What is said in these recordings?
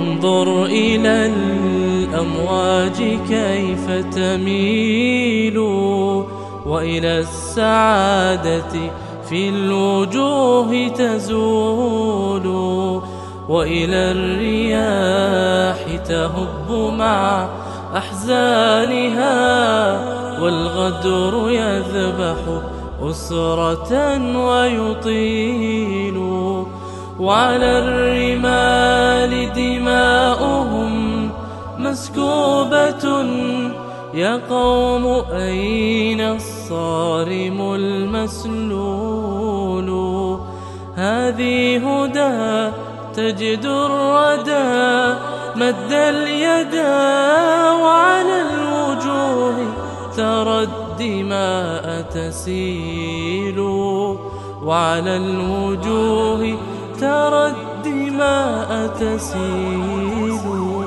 انظر إلى الأمواج كيف تميل، وإلى السعادة في الوجوه تزول، وإلى الرياح تهب مع أحزانها، والغدر يذبح أسرة ويطيل، وعلى الرمال دماؤهم مسكوبة. يا قوم أين الصارم المسلول؟ هذه هدى تجد الردى مد اليدا، وعلى الوجوه ترى الدماء تسيل، وعلى الوجوه ترى الدماء تسيل.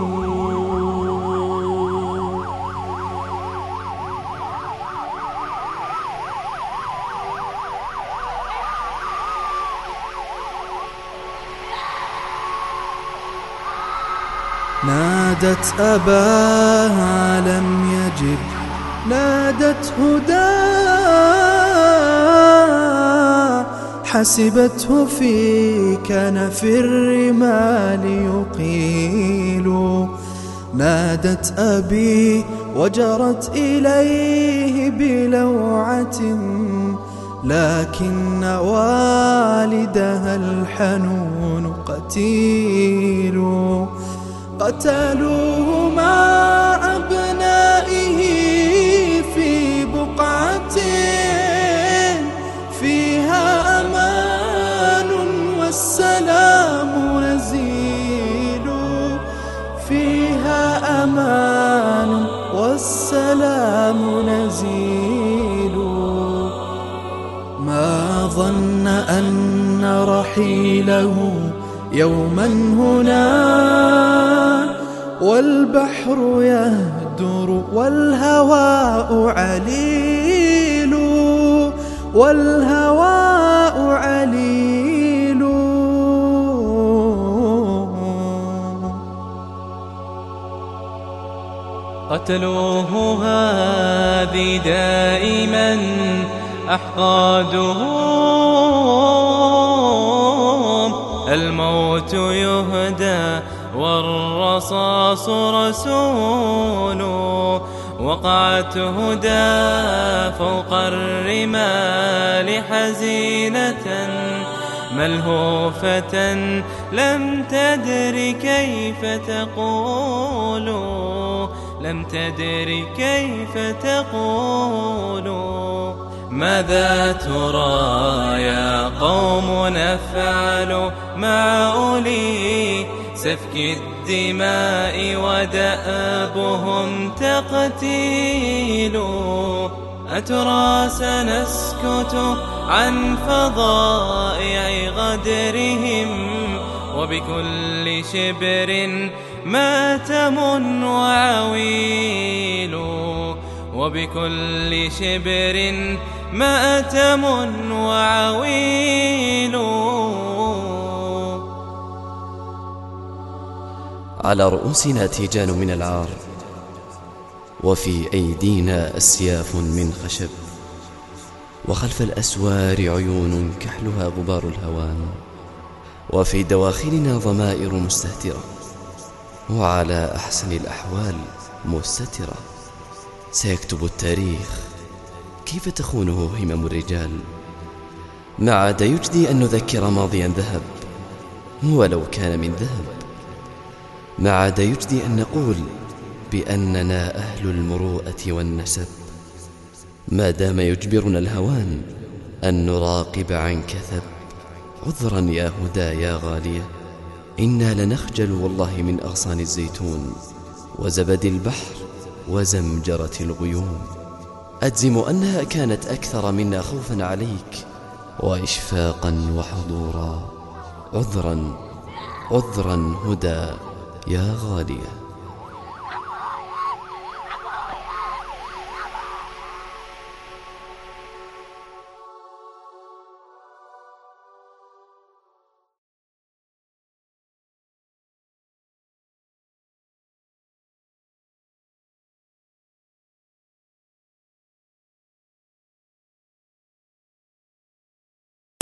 نادت أباها لم يجب، نادت هداه، حسبته في كنف الرمال يقيل. نادت أبي وجرت إليه بلوعة، لكن والدها الحنون قتيل. قتلوه مع أبنائه في بقعة فيها أمان والسلام نزيل، فيها أمان والسلام نزيل. ما ظن أن رحيله يوما هنا والبحر يهدر والهواء عليل، والهواء عليل. قتلوه هذه دائما أحقادهم، الموت يهدى والرصاص رسول. وقعت هدى فوق الرمال حزينة ملهوفة، لم تدر كيف تقول، لم تدر كيف تقول. ماذا ترى يا قوم نفعل مع أولي سفك الدماء ودأبهم تقتيل؟ أترى سنسكت عن فظائع غدرهم، وبكل شبر ماتم وعويل، وبكل شبر مأتم وعويل. على رؤوسنا تيجان من العار، وفي أيدينا أسياف من خشب، وخلف الأسوار عيون كحلها غبار الهوان، وفي دواخلنا ضمائر مستهترة، وعلى أحسن الأحوال مستترة. سيكتب التاريخ كيف تخونه همم الرجال. ما عاد يجدي أن نذكر ماضيا ذهب ولو كان من ذهب. ما عاد يجدي أن نقول بأننا أهل المروءة والنسب. ما دام يجبرنا الهوان أن نراقب عن كثب. عذرا يا هدى يا غالية، إنا لنخجل والله من أغصان الزيتون وزبد البحر وزمجرة الغيوم. أجزم أنها كانت أكثر منا خوفا عليك وإشفاقا وحضورا. عذرا عذرا هدى يا غالية.